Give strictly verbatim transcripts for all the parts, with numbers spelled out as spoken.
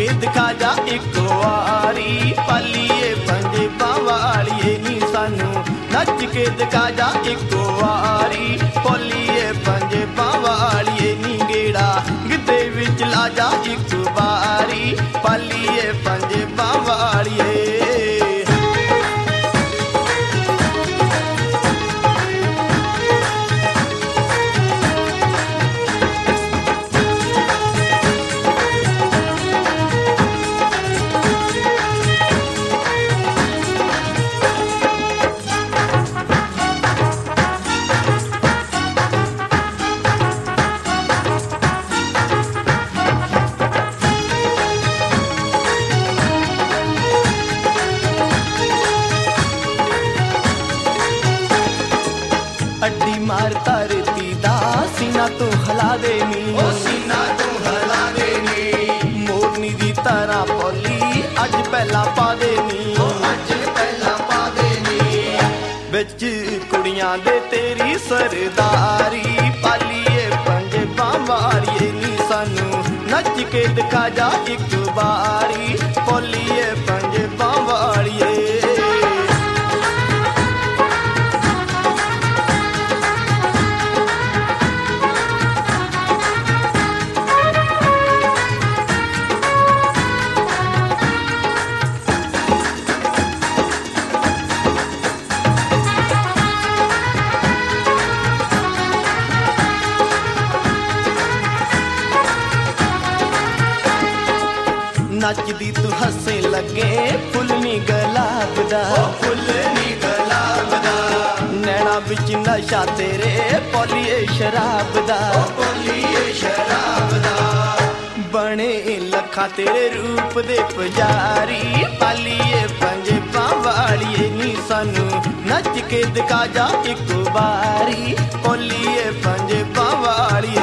दिखा जा एक वारी पालीए पंजेबां वालीए नी सानू नच के दिखा जा एक वारी पालीए पंजेबां वालीए नी गेड़ा गिद्दे विच ला जा एक बारी पालीए पंजेबां वालीए। अड्डी मार धरती दा सीना तू हिला देनी ओ सीना तू हिला देनी मोरनी दी तरह पोली अज पहला पा देनी ओ अज पहला पा देनी बिच कुड़ियां दे तेरी सरदारी पालीए पंजेबां वालीए नी सानू नच के दिखा जा एक बारी पोलीए पंजेबां वालीए। नचदी तू हसे लगे फुल नी गुलाब दा फुल नी गुलाब दा नैना बिच नशा तेरे पोलीए शराब दा पोलीए शराब दा बने लखा तेरे रूप दे पुजारी पालीए पंजेबां वालीए नी सानू नच के दिखा जा एक बारी पोलीए पंजेबां वालीए।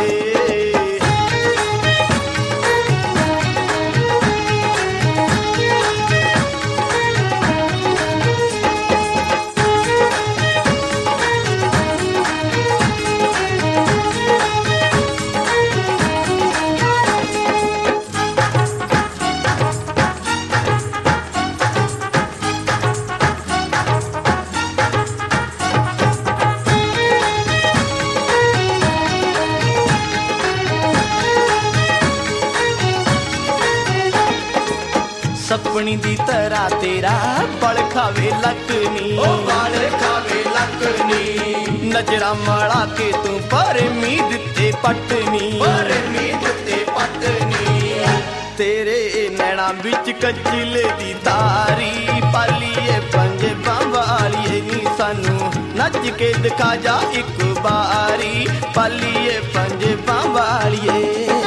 सपनी दी तरह तेरा बल खावे लकनी ओ बल खावे लकनी नजरा मड़ा के तू पर मीद ते पटनी पर मीद ते पटनी तेरे नैना बिच कचले दी तारी पालीए पंजेबां वालीए नी सानू नच के दिखा जा एक बारी पालीए पंजेबां वालीए।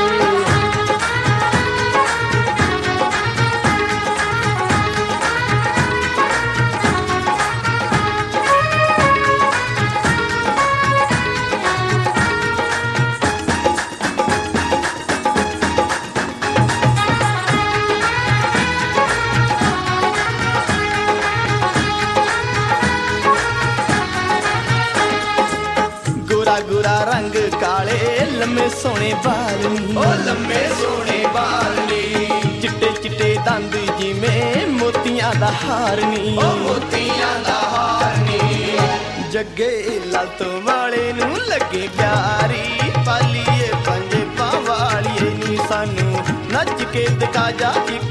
गुरा रंग काले लम्मे सोने बाल ओ लम्मे सोने बाल नी चिट्टे चिट्टे दंद जिवें मोतियां दा हार नी ओ मोतियां दा हार नी जग्गे लत वाले नू लगे प्यारी पालीए पंजेबां वालीए नी सानू नच के दिखा जा।